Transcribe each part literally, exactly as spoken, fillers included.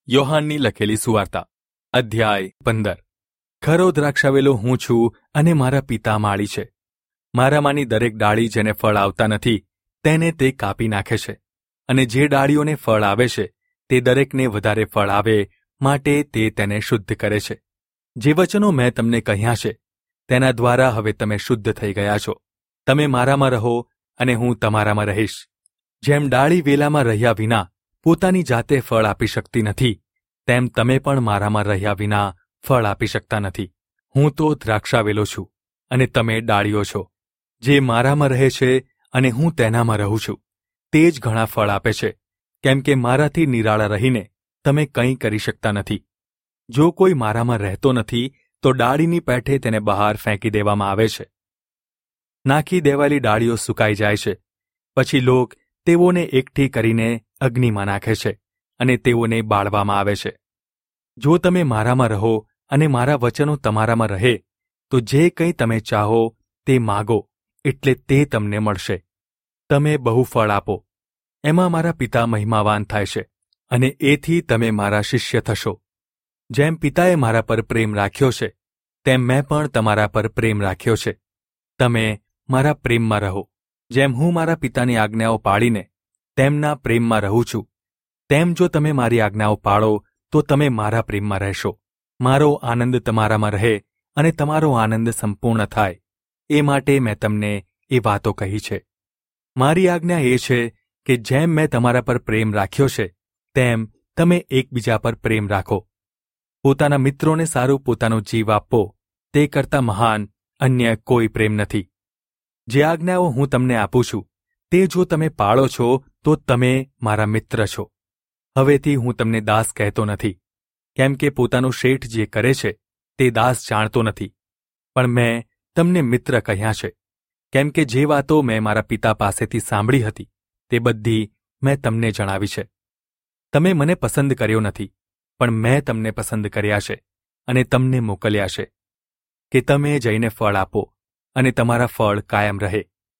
યોહાનની લખેલી સુવાર્તા અધ્યાય પંદર. ખરો દ્રાક્ષાવેલો હું છું અને મારા પિતા માળી છે. મારામાંની દરેક ડાળી જેને ફળ આવતા નથી તેને તે કાપી નાખે છે, અને જે ડાળીઓને ફળ આવે છે તે દરેકને વધારે ફળ આવે માટે તે તેને શુદ્ધ કરે છે. જે વચનો મેં તમને કહ્યા છે તેના દ્વારા હવે તમે શુદ્ધ થઈ ગયા છો. તમે મારામાં રહો અને હું તમારામાં રહીશ. જેમ ડાળી વેલામાં રહ્યા વિના પોતાની જાતે ફળ આપી શકતી નથી, તેમ તમે પણ મારામાં રહ્યા વિના ફળ આપી શકતા નથી. હું તો દ્રાક્ષાવેલો છું અને તમે ડાળીઓ છો. જે મારામાં રહે છે અને હું તેનામાં રહું છું તે જ ઘણા ફળ આપે છે, કેમ કે મારાથી નિરાળા રહીને તમે કંઈ કરી શકતા નથી. જો કોઈ મારામાં રહેતો નથી તો ડાળીની પેઠે તેને બહાર ફેંકી દેવામાં આવે છે. નાખી દેવાયેલી ડાળીઓ સુકાઈ જાય છે, પછી લોક તેઓને એકઠી કરીને અગ્નિમાં નાખે છે અને તેઓને બાળવામાં આવે છે. જો તમે મારામાં રહો અને મારા વચનો તમારામાં રહે તો જે કંઈ તમે ચાહો તે માગો એટલે તે તમને મળશે. તમે બહુ ફળ આપો, એમાં મારા પિતા મહિમાવાન થાય છે, અને એથી તમે મારા શિષ્ય થશો. જેમ પિતાએ મારા પર પ્રેમ રાખ્યો છે તેમ મેં પણ તમારા પર પ્રેમ રાખ્યો છે. તમે મારા પ્રેમમાં રહો. જેમ હું મારા પિતાની આજ્ઞાઓ પાળીને તેમના પ્રેમમાં રહું છું, તેમ જો તમે મારી આજ્ઞાઓ પાળો તો તમે મારા પ્રેમમાં રહેશો. મારો આનંદ તમારામાં રહે અને તમારો આનંદ સંપૂર્ણ થાય, એ માટે મેં તમને એ વાતો કહી છે. મારી આજ્ઞા એ છે કે જેમ મેં તમારા પર પ્રેમ રાખ્યો છે તેમ તમે એકબીજા પર પ્રેમ રાખો. પોતાના મિત્રોને સારું પોતાનો જીવ આપવો તે કરતાં મહાન અન્ય કોઈ પ્રેમ નથી. જે આજ્ઞાઓ હું તમને આપું છું તે જો તમે પાળો છો તો તમે મારા મિત્ર છો. હવેથી હું તમને દાસ કહેતો નથી, કેમ કે પોતાનો શેઠ જે કરે છે તે દાસ જાણતો નથી, પણ મેં તમને મિત્ર કહ્યા છે, કેમ કે જે વાતો મેં મારા પિતા પાસેથી સાંભળી હતી તે બધી મેં તમને જણાવી છે. તમે મને પસંદ કર્યો નથી, પણ મેં તમને પસંદ કર્યા છે અને તમને મોકલ્યા છે કે તમે જઈને ફળ આપો અને તમારા ફળ કાયમ રહે,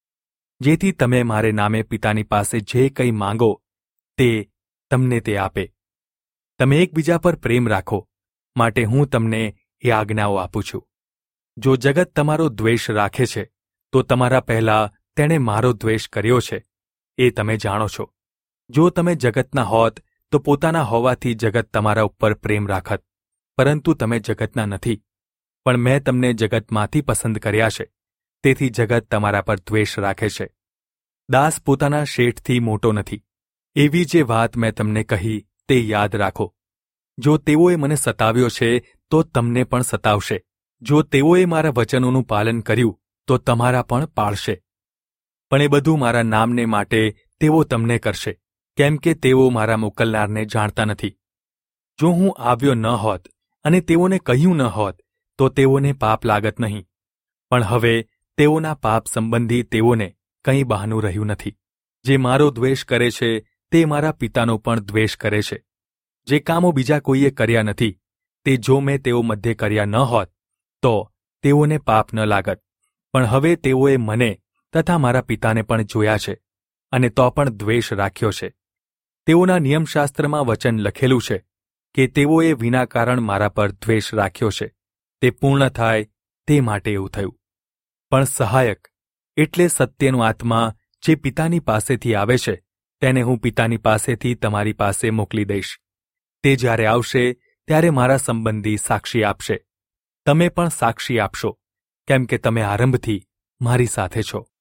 જેથી તમે મારે નામે પિતાની પાસે જે કંઈ માંગો તે તમને તે આપે. તમે એકબીજા પર પ્રેમ રાખો, માટે હું તમને એ આજ્ઞાઓ આપું છું. જો જગત તમારો દ્વેષ રાખે છે તો તમારા પહેલાં તેણે મારો દ્વેષ કર્યો છે એ તમે જાણો છો. જો તમે જગતના હોત તો પોતાના હોવાથી જગત તમારા ઉપર પ્રેમ રાખત, પરંતુ તમે જગતના નથી, પણ મેં તમને જગતમાંથી પસંદ કર્યા છે, તેથી જગત તમારા પર દ્વેષ રાખે છે. દાસ પોતાના શેઠથી મોટો નથી. એવી જે વાત મેં તમને કહી તે યાદ રાખો. જો તેઓએ મને સતાવ્યો છે તો તમને પણ સતાવશે. જો તેઓએ મારા વચનોનું પાલન કર્યું તો તમારા પણ પાળશે. પણ એ બધું મારા નામને માટે તેઓ તમને કરશે, કેમ કે તેઓ મારા મોકલનારને જાણતા નથી. જો હું આવ્યો ન હોત અને તેઓને કહ્યું ન હોત તો તેઓને પાપ લાગત નહીં, પણ હવે તેઓના પાપ સંબંધી તેઓને કંઈ બહાનું રહ્યું નથી. જે મારો દ્વેષ કરે છે તે મારા પિતાનો પણ દ્વેષ કરે છે. જે કામો બીજા કોઈએ કર્યા નથી તે જો મેં તેઓ મધ્યે કર્યા ન હોત તો તેઓને પાપ ન લાગત, પણ હવે તેઓએ મને તથા મારા પિતાને પણ જોયા છે અને તો પણ દ્વેષ રાખ્યો છે. તેઓના નિયમશાસ્ત્રમાં વચન લખેલું છે કે તેઓએ વિના કારણ મારા પર દ્વેષ રાખ્યો છે. તે પૂર્ણ થાય તે માટે એવું થયું. પણ સહાયક એટલે સત્યનો આત્મા જે પિતાની પાસેથી આવે છે તેને હું પિતાની પાસેથી તમારી પાસે મોકલી દઈશ. તે જ્યારે આવશે ત્યારે મારા સંબંધી સાક્ષી આપશે. તમે પણ સાક્ષી આપશો, કેમ કે તમે આરંભથી મારી સાથે છો.